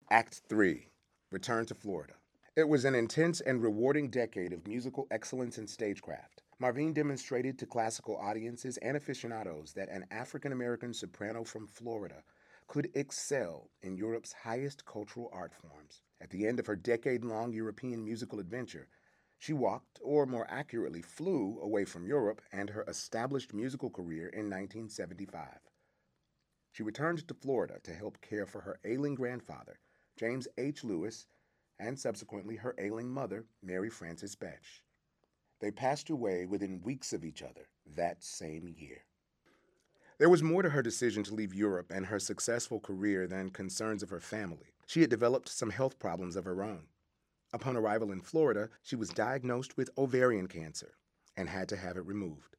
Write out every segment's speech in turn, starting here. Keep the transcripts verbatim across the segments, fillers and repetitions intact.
Act three. Return to Florida. It was an intense and rewarding decade of musical excellence and stagecraft. Marvine demonstrated to classical audiences and aficionados that an African American soprano from Florida could excel in Europe's highest cultural art forms. At the end of her decade long European musical adventure, she walked, or more accurately, flew away from Europe and her established musical career in nineteen seventy-five. She returned to Florida to help care for her ailing grandfather, James H. Lewis, and subsequently her ailing mother, Mary Frances Betch. They passed away within weeks of each other that same year. There was more to her decision to leave Europe and her successful career than concerns of her family. She had developed some health problems of her own. Upon arrival in Florida, she was diagnosed with ovarian cancer and had to have it removed.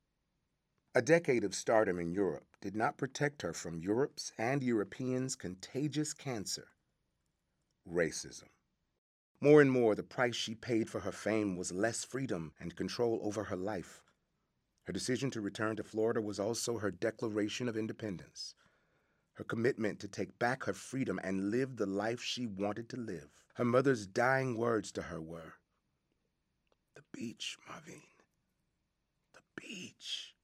A decade of stardom in Europe did not protect her from Europe's and Europeans' contagious cancer, racism. More and more, the price she paid for her fame was less freedom and control over her life. Her decision to return to Florida was also her declaration of independence, her commitment to take back her freedom and live the life she wanted to live. Her mother's dying words to her were, "The beach, Marvine, the beach."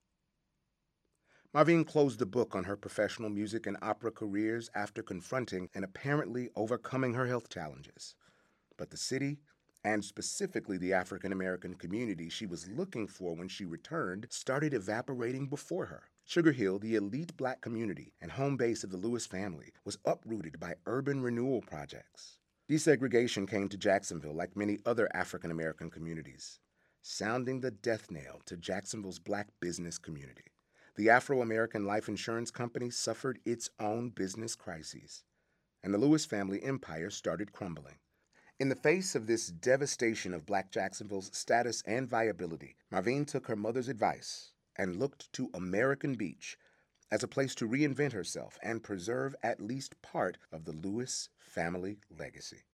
Marvine closed the book on her professional music and opera careers after confronting and apparently overcoming her health challenges. But the city, and specifically the African American community she was looking for when she returned, started evaporating before her. Sugar Hill, the elite black community and home base of the Lewis family, was uprooted by urban renewal projects. Desegregation came to Jacksonville like many other African American communities, sounding the death knell to Jacksonville's black business community. The Afro-American Life Insurance Company suffered its own business crises, and the Lewis family empire started crumbling. In the face of this devastation of black Jacksonville's status and viability, Marvine took her mother's advice and looked to American Beach as a place to reinvent herself and preserve at least part of the Lewis family legacy.